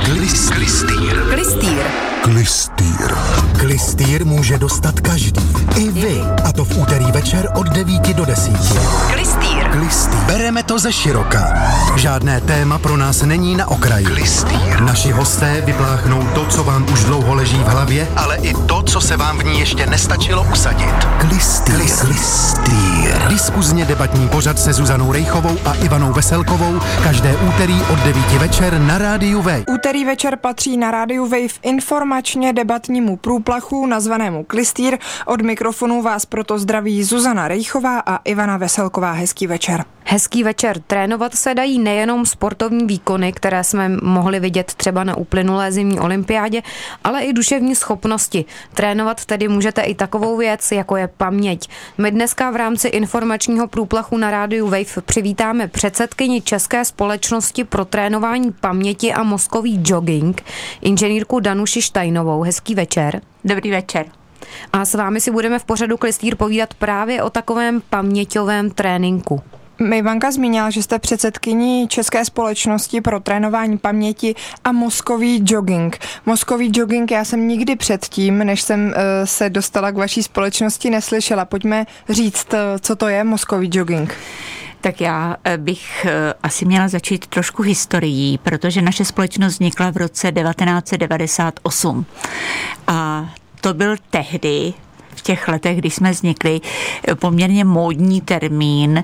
Klystýr může dostat každý, i vy, a to v úterý večer od 9 do 10. Klystýr. Bereme to ze široka. Žádné téma pro nás není na okraji. Klystýr. Naši hosté vypláchnou to, co vám už dlouho leží v hlavě, ale i to, co se vám v ní ještě nestačilo usadit. Klystýr. Diskuzně debatní pořad se Zuzanou Rejchovou a Ivanou Veselkovou každé úterý od 9 večer na Rádiu Wave. Úterý večer patří na Rádiu Wave informačně debatnímu průplachu nazvanému Klystýr. Od mikrofonu vás proto zdraví Zuzana Rejchová a Ivana Veselková. Hezký večer. Hezký večer. Trénovat se dají nejenom sportovní výkony, které jsme mohli vidět třeba na uplynulé zimní olympiádě, ale i duševní schopnosti. Trénovat tedy můžete i takovou věc, jako je paměť. My dneska v rámci informačního průplachu na Rádiu Wave přivítáme předsedkyni České společnosti pro trénování paměti a mozkový jogging, inženýrku Danuši Štajnovou. Hezký večer. Dobrý večer. A s vámi si budeme v pořadu Klystýr povídat právě o takovém paměťovém tréninku. Ivanka zmínila, že jste předsedkyní České společnosti pro trénování paměti a mozkový jogging. Mozkový jogging já jsem nikdy předtím, než jsem se dostala k vaší společnosti, neslyšela. Pojďme říct, co to je mozkový jogging. Tak já bych asi měla začít trošku historií, protože naše společnost vznikla v roce 1998. A to byl tehdy, v těch letech, kdy jsme vznikli, poměrně módní termín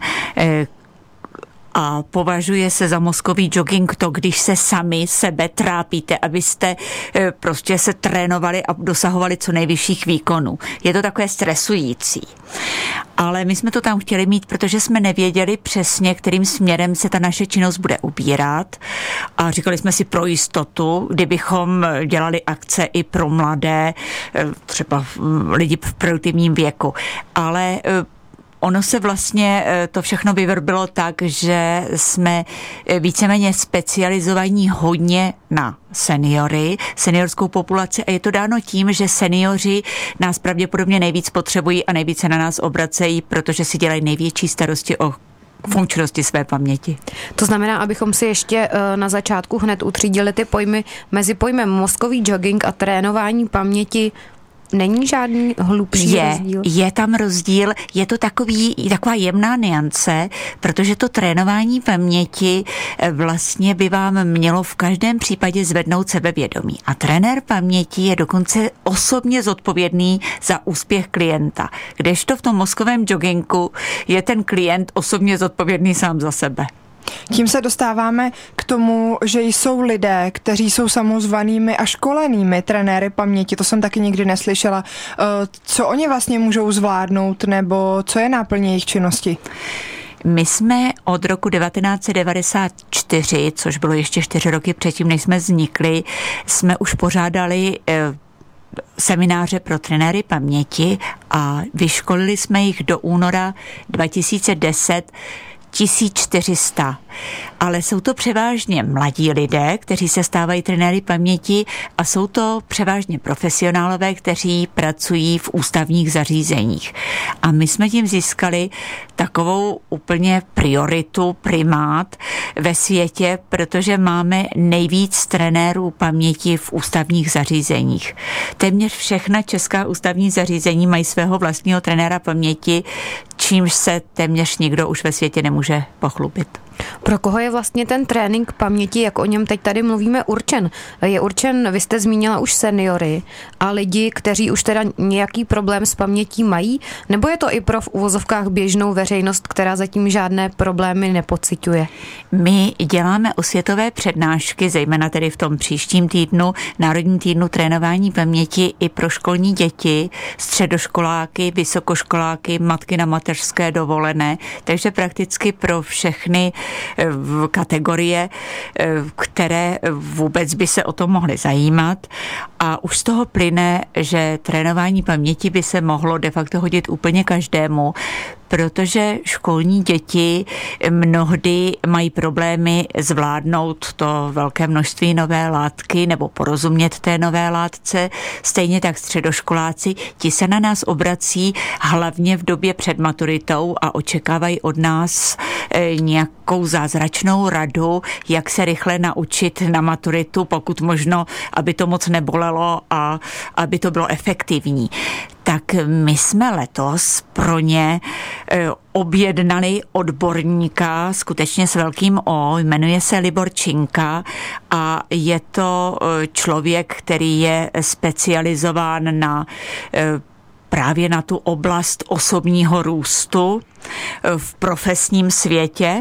a považuje se za mozkový jogging to, když se sami sebe trápíte, abyste prostě se trénovali a dosahovali co nejvyšších výkonů. Je to takové stresující. Ale my jsme to tam chtěli mít, protože jsme nevěděli přesně, kterým směrem se ta naše činnost bude ubírat. A říkali jsme si pro jistotu, kdybychom dělali akce i pro mladé, třeba lidi v produktivním věku. Ale ono se vlastně to všechno vyvrbilo tak, že jsme víceméně specializovaní hodně na seniory, seniorskou populaci a je to dáno tím, že seniori nás pravděpodobně nejvíc potřebují a nejvíce na nás obracejí, protože si dělají největší starosti o funkčnosti své paměti. To znamená, abychom si ještě na začátku hned utřídili ty pojmy mezi pojmem mozkový jogging a trénování paměti. Není žádný hlubší rozdíl? Je tam rozdíl, je to taková jemná nuance, protože to trénování paměti vlastně by vám mělo v každém případě zvednout sebevědomí. A trenér paměti je dokonce osobně zodpovědný za úspěch klienta. Kdežto v tom mozkovém joggingu je ten klient osobně zodpovědný sám za sebe. Tím se dostáváme k tomu, že jsou lidé, kteří jsou samozvanými a školenými trenéry paměti. To jsem taky nikdy neslyšela. Co oni vlastně můžou zvládnout, nebo co je náplň jejich činnosti? My jsme od roku 1994, což bylo ještě 4 roky předtím, než jsme vznikli, jsme už pořádali semináře pro trenéry paměti a vyškolili jsme jich do února 2010 1400, ale jsou to převážně mladí lidé, kteří se stávají trenéry paměti a jsou to převážně profesionálové, kteří pracují v ústavních zařízeních. A my jsme tím získali takovou úplně prioritu, primát ve světě, protože máme nejvíc trenérů paměti v ústavních zařízeních. Téměř všechna česká ústavní zařízení mají svého vlastního trenéra paměti, čímž se téměř nikdo už ve světě nemůže pochlubit. Pro koho je vlastně ten trénink paměti, jak o něm teď tady mluvíme, určen? Je určen, vy jste zmínila už seniory a lidi, kteří už teda nějaký problém s pamětí mají, nebo je to i pro v uvozovkách běžnou veřejnost, která zatím žádné problémy nepociťuje? My děláme osvětové přednášky, zejména tedy v tom příštím týdnu, Národním týdnu trénování paměti i pro školní děti, středoškoláky, vysokoškoláky, matky na mateřské dovolené, takže prakticky pro všechny kategorie, které vůbec by se o to mohly zajímat. A už z toho plyne, že trénování paměti by se mohlo de facto hodit úplně každému, protože školní děti mnohdy mají problémy zvládnout to velké množství nové látky nebo porozumět té nové látce. Stejně tak středoškoláci, ti se na nás obrací hlavně v době před maturitou a očekávají od nás nějakou zázračnou radu, jak se rychle naučit na maturitu, pokud možno, aby to moc nebolelo a aby to bylo efektivní. Tak my jsme letos pro ně objednali odborníka, skutečně s velkým O, jmenuje se Libor Činka a je to člověk, který je specializován na právě na tu oblast osobního růstu v profesním světě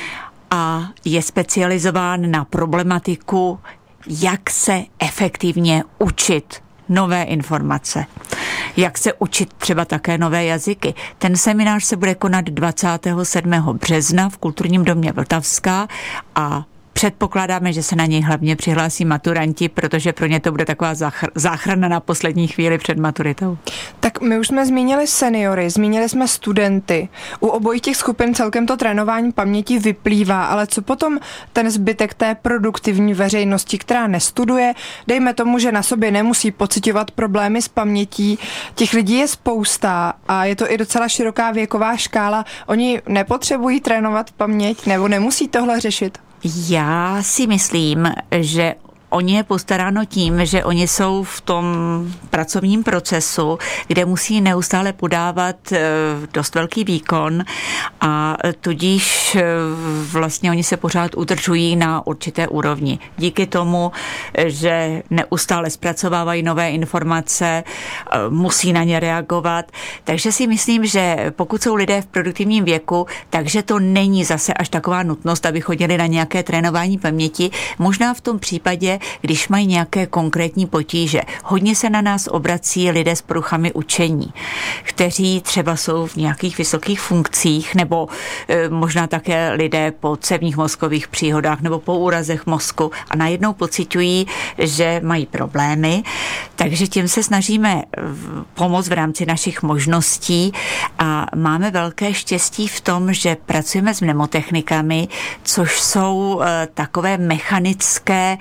a je specializován na problematiku, jak se efektivně učit nové informace. Jak se učit třeba také nové jazyky. Ten seminář se bude konat 27. března v Kulturním domě Vltavská a předpokládáme, že se na něj hlavně přihlásí maturanti, protože pro ně to bude taková záchrana na poslední chvíli před maturitou. Tak my už jsme zmínili seniory, zmínili jsme studenty. U obojích těch skupin celkem to trénování paměti vyplývá, ale co potom ten zbytek té produktivní veřejnosti, která nestuduje, dejme tomu, že na sobě nemusí pociťovat problémy s pamětí. Těch lidí je spousta a je to i docela široká věková škála. Oni nepotřebují trénovat paměť nebo nemusí tohle řešit? Já si myslím, že oni je postaráno tím, že oni jsou v tom pracovním procesu, kde musí neustále podávat dost velký výkon a tudíž vlastně oni se pořád udržují na určité úrovni. Díky tomu, že neustále zpracovávají nové informace, musí na ně reagovat. Takže si myslím, že pokud jsou lidé v produktivním věku, takže to není zase až taková nutnost, aby chodili na nějaké trénování paměti. Možná v tom případě, když mají nějaké konkrétní potíže. Hodně se na nás obrací lidé s poruchami učení, kteří třeba jsou v nějakých vysokých funkcích nebo možná také lidé po cévních mozkových příhodách nebo po úrazech mozku a najednou pociťují, že mají problémy, takže tím se snažíme pomoct v rámci našich možností a máme velké štěstí v tom, že pracujeme s mnemotechnikami, což jsou takové mechanické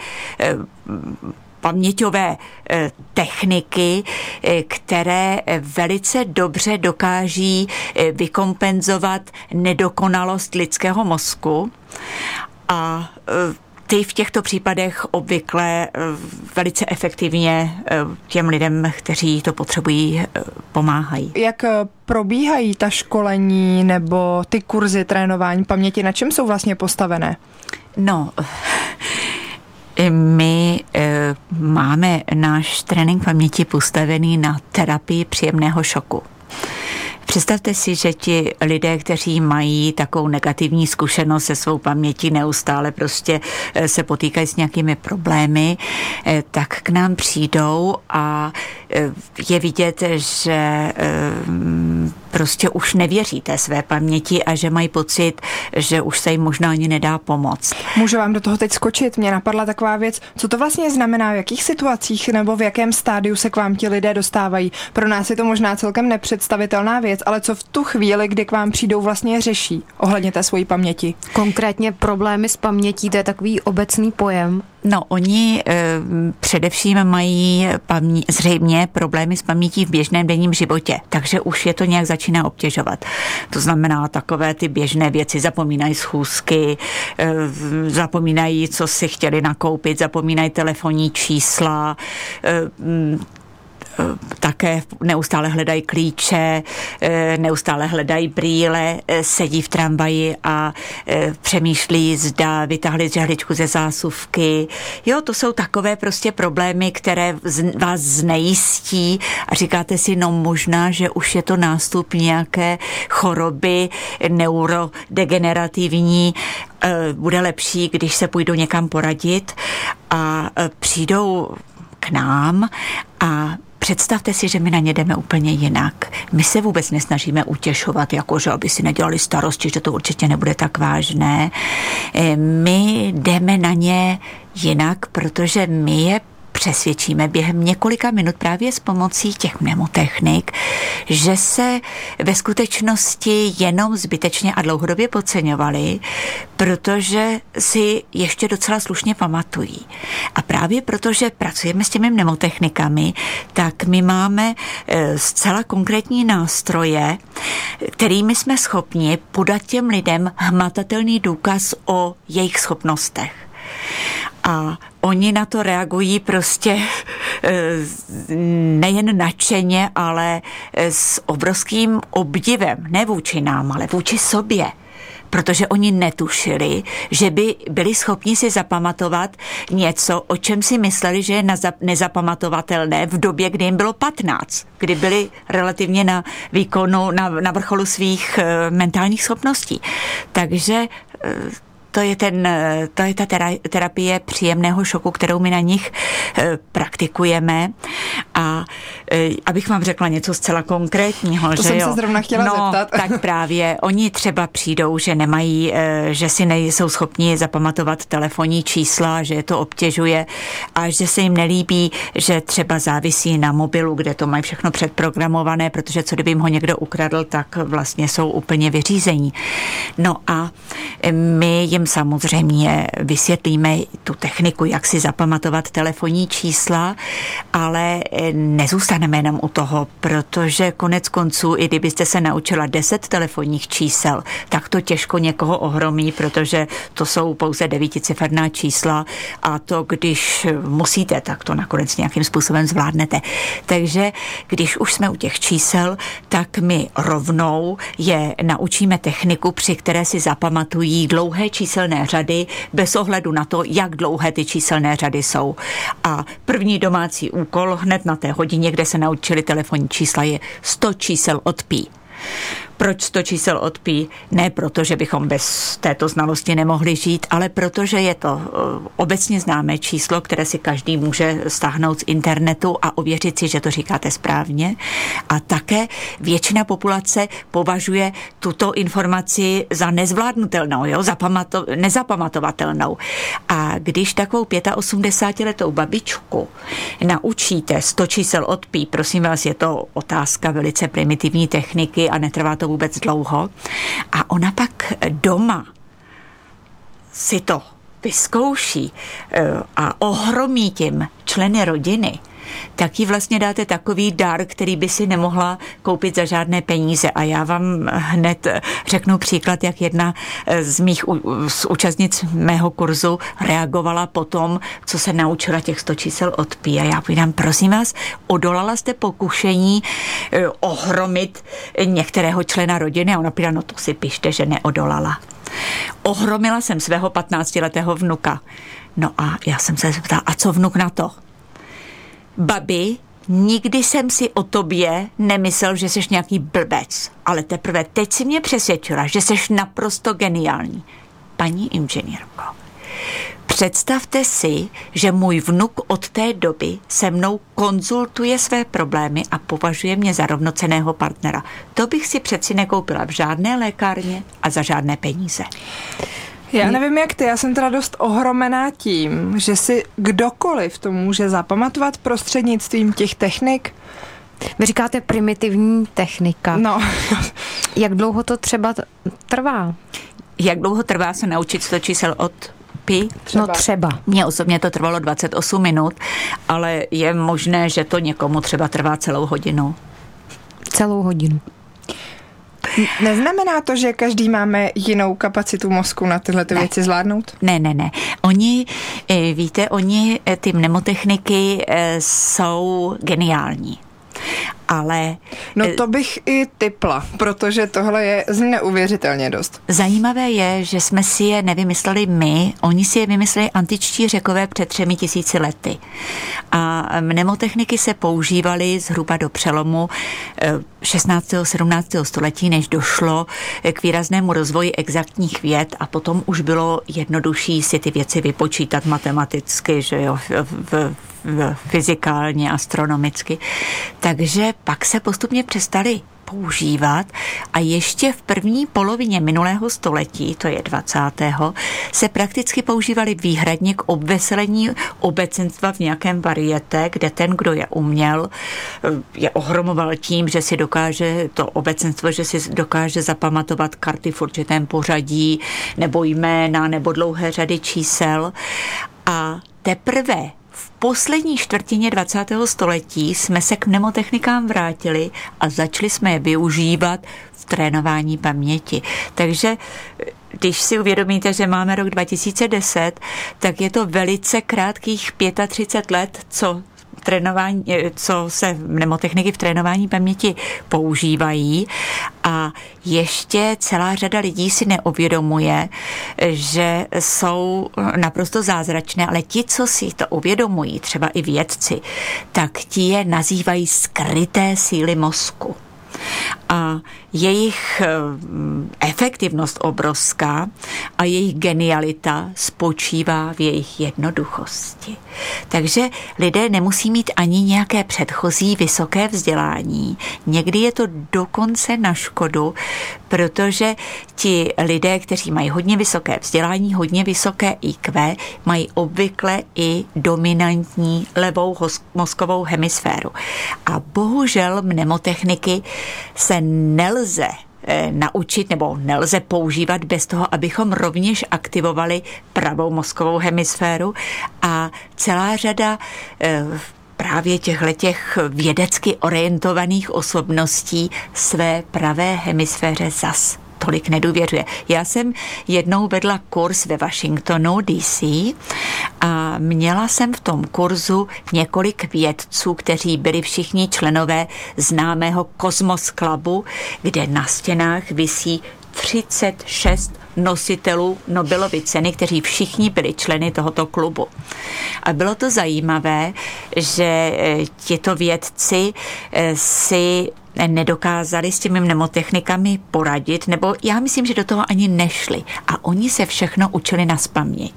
paměťové techniky, které velice dobře dokáží vykompenzovat nedokonalost lidského mozku a ty v těchto případech obvykle velice efektivně těm lidem, kteří to potřebují, pomáhají. Jak probíhají ta školení nebo ty kurzy trénování paměti? Na čem jsou vlastně postavené? No, my máme náš trénink paměti postavený na terapii příjemného šoku. Představte si, že ti lidé, kteří mají takovou negativní zkušenost se svou pamětí, neustále prostě se potýkají s nějakými problémy, tak k nám přijdou a je vidět, že prostě už nevěří té své paměti a že mají pocit, že už se jim možná ani nedá pomoct. Můžu vám do toho teď skočit? Mě napadla taková věc, co to vlastně znamená, v jakých situacích nebo v jakém stádiu se k vám ti lidé dostávají. Pro nás je to možná celkem nepředstavitelná věc, ale co v tu chvíli, kdy k vám přijdou, vlastně řeší ohledně té svojí paměti? Konkrétně problémy s pamětí, to je takový obecný pojem. No, oni především mají zřejmě problémy s pamětí v běžném denním životě, takže už je to nějak začíná obtěžovat. To znamená takové ty běžné věci, zapomínají schůzky, zapomínají, co si chtěli nakoupit, zapomínají telefonní čísla, také neustále hledají klíče, neustále hledají brýle, sedí v tramvaji a přemýšlí, zda vytáhli žehličku ze zásuvky. Jo, to jsou takové prostě problémy, které vás znejistí a říkáte si, no možná, že už je to nástup nějaké choroby neurodegenerativní, bude lepší, když se půjdou někam poradit a přijdou k nám a představte si, že my na ně jdeme úplně jinak. My se vůbec nesnažíme utěšovat, jakože aby si nedělali starosti, že to určitě nebude tak vážné. My jdeme na ně jinak, protože my je přesvědčíme během několika minut právě s pomocí těch mnemotechnik, že se ve skutečnosti jenom zbytečně a dlouhodobě podceňovali, protože si ještě docela slušně pamatují. A právě protože pracujeme s těmi mnemotechnikami, tak my máme zcela konkrétní nástroje, kterými jsme schopni podat těm lidem hmatatelný důkaz o jejich schopnostech. A oni na to reagují prostě nejen nadšeně, ale s obrovským obdivem, ne vůči nám, ale vůči sobě. Protože oni netušili, že by byli schopni si zapamatovat něco, o čem si mysleli, že je nezapamatovatelné v době, kdy jim bylo 15, kdy byli relativně na výkonu, na vrcholu svých mentálních schopností. Takže to je ta terapie příjemného šoku, kterou my na nich praktikujeme. A abych vám řekla něco zcela konkrétního, to že jsem se zrovna chtěla zeptat. Tak právě oni třeba přijdou, že nemají, že si nejsou schopni zapamatovat telefonní čísla, že je to obtěžuje a že se jim nelíbí, že třeba závisí na mobilu, kde to mají všechno předprogramované, protože co kdyby jim ho někdo ukradl, tak vlastně jsou úplně vyřízení. No a my jim samozřejmě vysvětlíme tu techniku, jak si zapamatovat telefonní čísla, ale nezůstaneme jenom u toho, protože konec konců, i kdybyste se naučila 10 telefonních čísel, tak to těžko někoho ohromí, protože to jsou pouze 9ciferná čísla a to, když musíte, tak to nakonec nějakým způsobem zvládnete. Takže když už jsme u těch čísel, tak my rovnou je naučíme techniku, při které si zapamatují dlouhé číselné řady bez ohledu na to, jak dlouhé ty číselné řady jsou. A první domácí úkol hned na té hodině, kde se naučili telefonní čísla, je 100 čísel od pi. Proč 100 čísel od pi? Ne proto, že bychom bez této znalosti nemohli žít, ale protože je to obecně známé číslo, které si každý může stáhnout z internetu a ověřit si, že to říkáte správně. A také většina populace považuje tuto informaci za nezvládnutelnou, nezapamatovatelnou. A když takovou 85letou babičku naučíte 100 čísel od pi, prosím vás, je to otázka velice primitivní techniky a netrvá to vůbec dlouho. A ona pak doma si to vyzkouší a ohromí tím členy rodiny, tak jí vlastně dáte takový dar, který by si nemohla koupit za žádné peníze. A já vám hned řeknu příklad, jak jedna z účastnic mého kurzu reagovala po tom, co se naučila těch 100 čísel od pi. A já povídám, prosím vás, odolala jste pokušení ohromit některého člena rodiny? A ona povídá, no to si pište, že neodolala. Ohromila jsem svého 15letého vnuka. No a já jsem se zeptala, a co vnuk na to? Babi, nikdy jsem si o tobě nemyslel, že jsi nějaký blbec, ale teprve teď si mě přesvědčila, že jsi naprosto geniální. Paní inženýrko, představte si, že můj vnuk od té doby se mnou konzultuje své problémy a považuje mě za rovnocenného partnera. To bych si přeci nekoupila v žádné lékárně a za žádné peníze. Já nevím jak ty, já jsem teda dost ohromená tím, že si kdokoliv to může zapamatovat prostřednictvím těch technik. Vy říkáte primitivní technika. No. Jak dlouho to třeba trvá? Jak dlouho trvá se naučit 100 čísel od pi? Třeba. Mně osobně to trvalo 28 minut, ale je možné, že to někomu třeba trvá celou hodinu. Celou hodinu. Neznamená to, že každý máme jinou kapacitu mozku na tyhle věci zvládnout? Ne. Oni, víte, ty mnemotechniky jsou geniální. Ale... No to bych i tipla, protože tohle je neuvěřitelně dost. Zajímavé je, že jsme si je nevymysleli my, oni si je vymysleli antičtí Řekové před 3000 lety. A mnemotechniky se používaly zhruba do přelomu 16. 17. století, než došlo k výraznému rozvoji exaktních věd a potom už bylo jednodušší si ty věci vypočítat matematicky, že jo, fyzikálně, astronomicky. Takže pak se postupně přestali používat a ještě v první polovině minulého století, to je 20. se prakticky používali výhradně k obveselení obecenstva v nějakém varieté, kde ten, kdo je uměl, je ohromoval tím, že si dokáže to obecenstvo, že si dokáže zapamatovat karty v určitém pořadí, nebo jména, nebo dlouhé řady čísel. A teprve v poslední čtvrtině 20. století jsme se k mnemotechnikám vrátili a začali jsme je využívat v trénování paměti. Takže když si uvědomíte, že máme rok 2010, tak je to velice krátkých 35 let, co se mnemotechniky v trénování paměti používají a ještě celá řada lidí si neuvědomuje, že jsou naprosto zázračné, ale ti, co si to uvědomují, třeba i vědci, tak ti je nazývají skryté síly mozku. A jejich efektivnost obrovská a jejich genialita spočívá v jejich jednoduchosti. Takže lidé nemusí mít ani nějaké předchozí vysoké vzdělání. Někdy je to dokonce na škodu, protože ti lidé, kteří mají hodně vysoké vzdělání, hodně vysoké IQ, mají obvykle i dominantní levou mozkovou hemisféru. A bohužel mnemotechniky se nelze naučit nebo nelze používat bez toho, abychom rovněž aktivovali pravou mozkovou hemisféru a celá řada právě těch vědecky orientovaných osobností své pravé hemisféře zas tolik nedůvěřuje. Já jsem jednou vedla kurz ve Washingtonu DC a měla jsem v tom kurzu několik vědců, kteří byli všichni členové známého Cosmos Clubu, kde na stěnách visí 36 nositelů Nobelovy ceny, kteří všichni byli členy tohoto klubu. A bylo to zajímavé, že tito vědci si nedokázali s těmi mnemotechnikami poradit, nebo já myslím, že do toho ani nešli. A oni se všechno učili nazpaměť.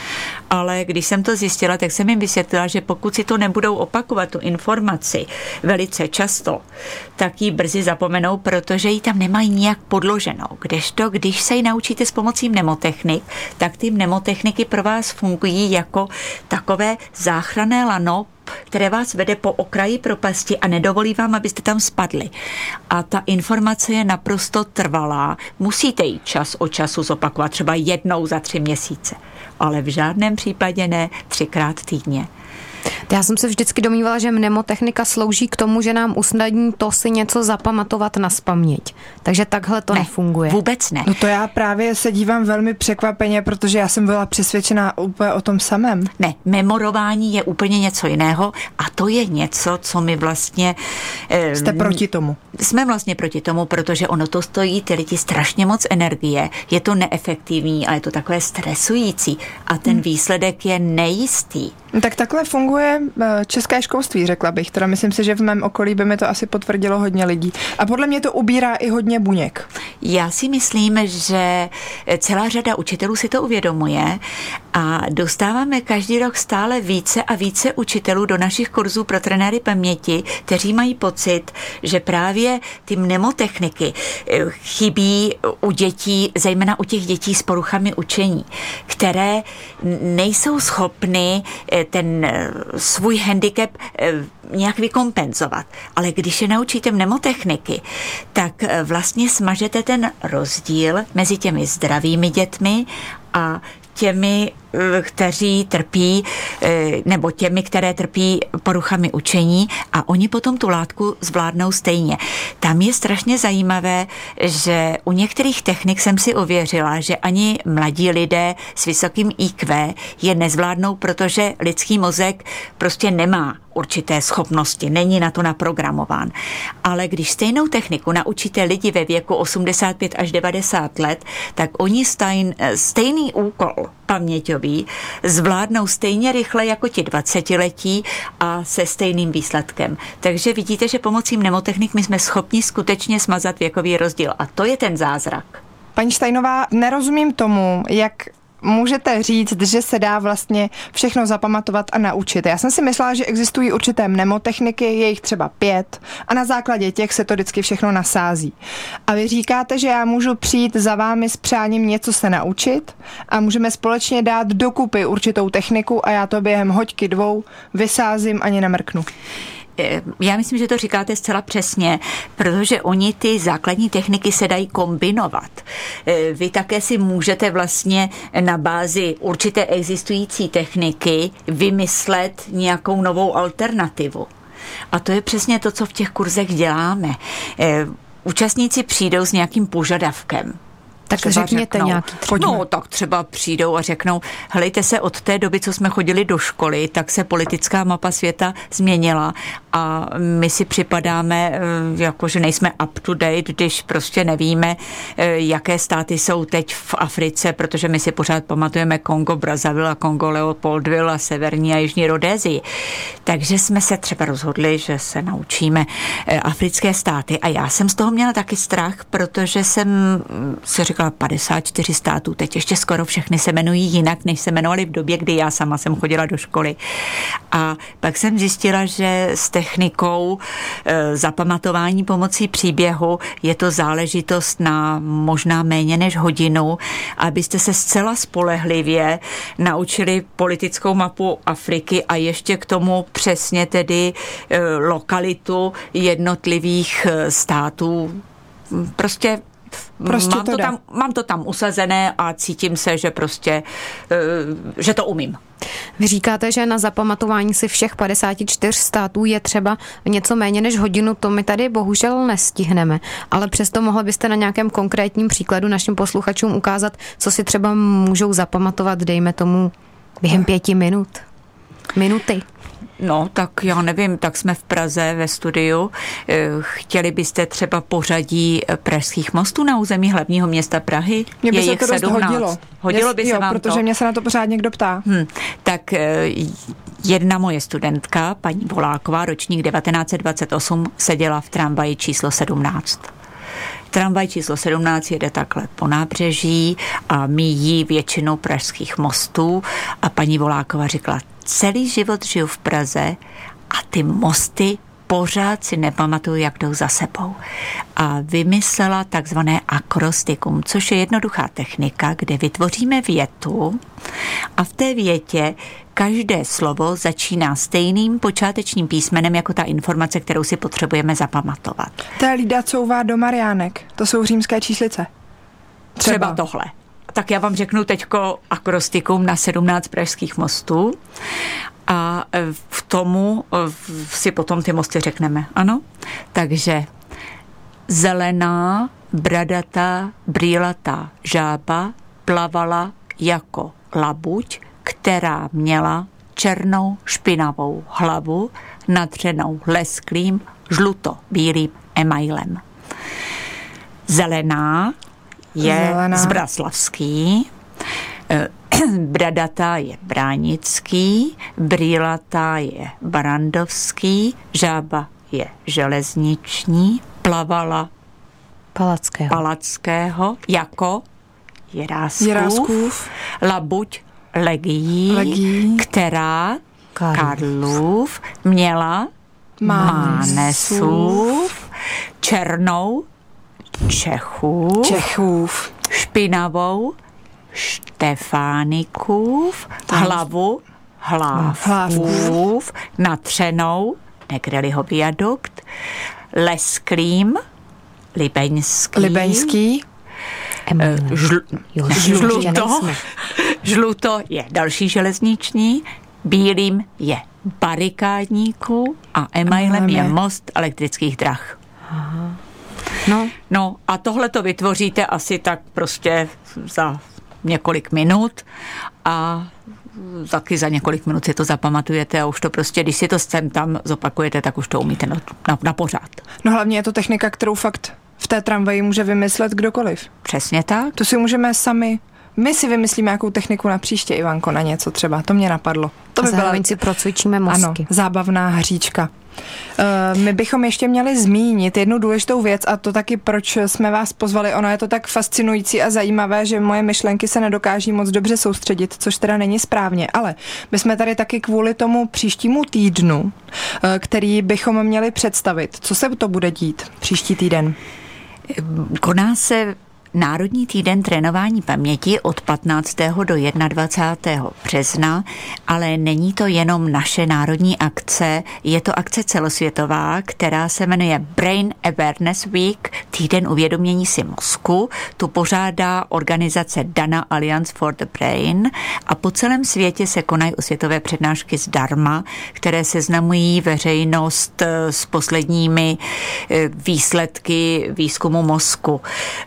Ale když jsem to zjistila, tak jsem jim vysvětlila, že pokud si to nebudou opakovat, tu informaci velice často, tak ji brzy zapomenou, protože ji tam nemají nijak podloženou. Kdežto, když se ji naučíte s pomocí mnemotechnik, tak ty mnemotechniky pro vás fungují jako takové záchranné lano, které vás vede po okraji propasti a nedovolí vám, abyste tam spadli. A ta informace je naprosto trvalá. Musíte ji čas od času zopakovat, třeba jednou za 3 měsíce. Ale v žádném případě ne 3krát týdně. Já jsem se vždycky domnívala, že mnemotechnika slouží k tomu, že nám usnadní to si něco zapamatovat nazpaměť. Takže takhle to nefunguje. Vůbec ne. No to já právě se dívám velmi překvapeně, protože já jsem byla přesvědčená úplně o tom samém. Ne, memorování je úplně něco jiného a to je něco, co my vlastně... Jste proti tomu? Jsme vlastně proti tomu, protože ono to stojí ty lidi strašně moc energie, je to neefektivní a je to takové stresující a ten výsledek je nejistý. Tak takhle funguje české školství, řekla bych. Teda myslím si, že v mém okolí by mi to asi potvrdilo hodně lidí. A podle mě to ubírá i hodně buněk. Já si myslím, že celá řada učitelů si to uvědomuje a dostáváme každý rok stále více a více učitelů do našich kurzů pro trenéry paměti, kteří mají pocit, že právě ty mnemotechniky chybí u dětí, zejména u těch dětí s poruchami učení, které nejsou schopny ten svůj handicap nějak vykompenzovat. Ale když je naučíte mnemotechniky, tak vlastně smažete ten rozdíl mezi těmi zdravými dětmi a těmi, kteří trpí, nebo těmi, které trpí poruchami učení a oni potom tu látku zvládnou stejně. Tam je strašně zajímavé, že u některých technik jsem si ověřila, že ani mladí lidé s vysokým IQ je nezvládnou, protože lidský mozek prostě nemá určité schopnosti, není na to naprogramován. Ale když stejnou techniku naučíte lidi ve věku 85 až 90 let, tak oni stejný úkol paměťový zvládnou stejně rychle jako ti 20letí a se stejným výsledkem. Takže vidíte, že pomocí mnemotechnik my jsme schopni skutečně smazat věkový rozdíl a to je ten zázrak. Paní Steinová, nerozumím tomu, jak můžete říct, že se dá vlastně všechno zapamatovat a naučit. Já jsem si myslela, že existují určité mnemotechniky, je jich třeba 5 a na základě těch se to vždycky všechno nasází. A vy říkáte, že já můžu přijít za vámi s přáním něco se naučit a můžeme společně dát dokupy určitou techniku a já to během hoďky 2 vysázím, ani nemrknu. Já myslím, že to říkáte zcela přesně, protože oni ty základní techniky se dají kombinovat. Vy také si můžete vlastně na bázi určité existující techniky vymyslet nějakou novou alternativu. A to je přesně to, co v těch kurzech děláme. Účastníci přijdou s nějakým požadavkem. Tak řekněte nějaký. No, tak třeba přijdou a řeknou, helejte se, od té doby, co jsme chodili do školy, tak se politická mapa světa změnila a my si připadáme, jako že nejsme up to date, když prostě nevíme, jaké státy jsou teď v Africe, protože my si pořád pamatujeme Kongo, Brazzaville, Kongo, Leopoldville a severní a jižní Rodésii. Takže jsme se třeba rozhodli, že se naučíme africké státy a já jsem z toho měla taky strach, protože jsem si říkala 54 států, teď ještě skoro všechny se jmenují jinak, než se jmenovaly v době, kdy já sama jsem chodila do školy. A pak jsem zjistila, že s technikou zapamatování pomocí příběhu je to záležitost na možná méně než hodinu, abyste se zcela spolehlivě naučili politickou mapu Afriky a ještě k tomu přesně tedy lokalitu jednotlivých států. Prostě mám to tam usazené a cítím se, že prostě, že to umím. Vy říkáte, že na zapamatování si všech 54 států je třeba něco méně než hodinu, to my tady bohužel nestihneme, ale přesto mohli byste na nějakém konkrétním příkladu našim posluchačům ukázat, co si třeba můžou zapamatovat, dejme tomu, během 5 minuty. No, tak já nevím, tak jsme v Praze ve studiu. Chtěli byste třeba pořadí pražských mostů na území hlavního města Prahy? Mně by se to dost hodilo. Hodilo by se vám protože mě se na to pořád někdo ptá. Tak jedna moje studentka, paní Voláková, ročník 1928, seděla v tramvaji číslo 17. Tramvaj číslo 17 jede takhle po nábřeží a míjí většinu pražských mostů a paní Voláková říkala, celý život žiju v Praze a ty mosty pořád si nepamatuju, jak jdou za sebou. A vymyslela takzvané akrostikum, což je jednoduchá technika, kde vytvoříme větu a v té větě každé slovo začíná stejným počátečním písmenem jako ta informace, kterou si potřebujeme zapamatovat. To je Lída couvá do Mariánek. To jsou římské číslice. Třeba tohle. Tak já vám řeknu teďko akrostikum na 17 pražských mostů a v tomu si potom ty mosty řekneme. Ano? Takže zelená, bradatá, brýlatá žába plavala jako labuť, která měla černou špinavou hlavu natřenou lesklým žluto-bílým emailem. Zelená je Zbraslavský, bradatá je Bránický, brýlatá je Barandovský, žába je Železniční, plavala Palackého jako Jiráskův, labuť Legií, která Karlův měla Mánesův, černou Čechův, špinavou Štefánikův, hlavu Hlávkův, natřenou Negreliho viadukt, lesklým Libeňský, žluto je další železniční, bílým je barikádníků a emailem je most elektrických drah. Aha. No a tohle to vytvoříte asi tak prostě za několik minut a taky za několik minut si to zapamatujete a už to prostě, když si to sem tam zopakujete, tak už to umíte na pořád. No hlavně je to technika, kterou fakt v té tramvaji může vymyslet kdokoliv. Přesně tak. To si můžeme sami My si vymyslíme jakou techniku na příště, Ivanko, na něco třeba. To mě napadlo. To by zároveň si procvičíme mozky. Ano, zábavná hříčka. My bychom ještě měli zmínit jednu důležitou věc a to taky, proč jsme vás pozvali. Ono je to tak fascinující a zajímavé, že moje myšlenky se nedokáží moc dobře soustředit, což teda není správně, ale my jsme tady taky kvůli tomu příštímu týdnu, který bychom měli představit. Co se to bude dít příští týden? Koná se Národní týden trénování paměti od 15. do 21. března, ale není to jenom naše národní akce, je to akce celosvětová, která se jmenuje Brain Awareness Week, týden uvědomění si mozku. Tu pořádá organizace Dana Alliance for the Brain a po celém světě se konají osvětové přednášky zdarma, které seznamují veřejnost s posledními výsledky výzkumu mozku.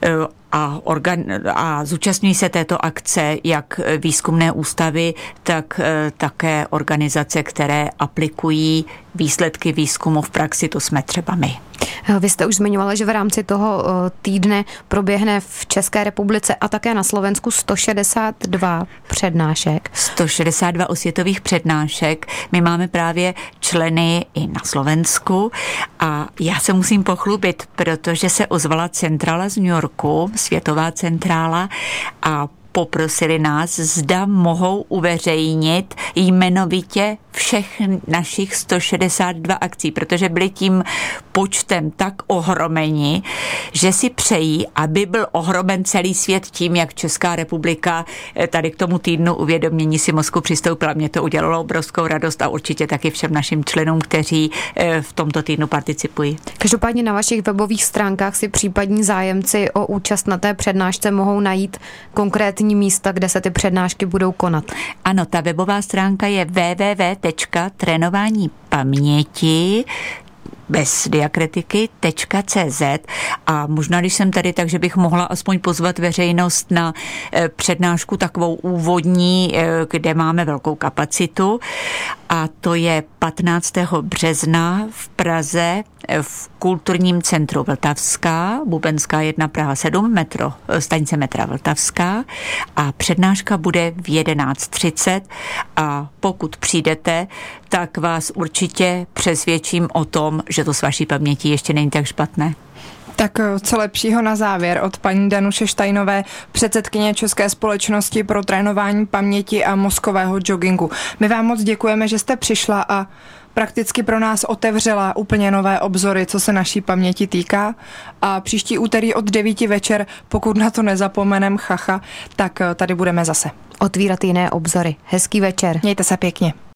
A zúčastňují se této akce jak výzkumné ústavy, tak také organizace, které aplikují výsledky výzkumu v praxi, to jsme třeba my. Vy jste už zmiňovala, že v rámci toho týdne proběhne v České republice a také na Slovensku 162 přednášek. 162 osvětových přednášek. My máme právě členy i na Slovensku a já se musím pochlubit, protože se ozvala centrála z New Yorku, světová centrála, a poprosili nás, zda mohou uveřejnit jmenovitě všech našich 162 akcí, protože byli tím počtem tak ohromeni, že si přejí, aby byl ohromen celý svět tím, jak Česká republika tady k tomu týdnu uvědomění si mozku přistoupila. Mě to udělalo obrovskou radost a určitě taky všem našim členům, kteří v tomto týdnu participují. Každopádně na vašich webových stránkách si případní zájemci o účast na té přednášce mohou najít konkrétní místa, kde se ty přednášky budou konat. Ano, ta webová stránka je www.trénovánípaměti bez diakritiky.cz a možná, když jsem tady, takže bych mohla aspoň pozvat veřejnost na přednášku takovou úvodní, kde máme velkou kapacitu, a to je 15. března v Praze v kulturním centru Vltavská, Bubenská 1 Praha 7, stanice metra Vltavská, a přednáška bude v 11:30 a pokud přijdete, tak vás určitě přesvědčím o tom, že to s vaší pamětí ještě není tak špatné. Tak co lepšího na závěr od paní Danuše Štajnové, předsedkyně České společnosti pro trénování paměti a mozkového joggingu. My vám moc děkujeme, že jste přišla a prakticky pro nás otevřela úplně nové obzory, co se naší paměti týká. A příští úterý od 9 večer, pokud na to nezapomenem, tak tady budeme zase. Otvírat jiné obzory. Hezký večer. Mějte se pěkně.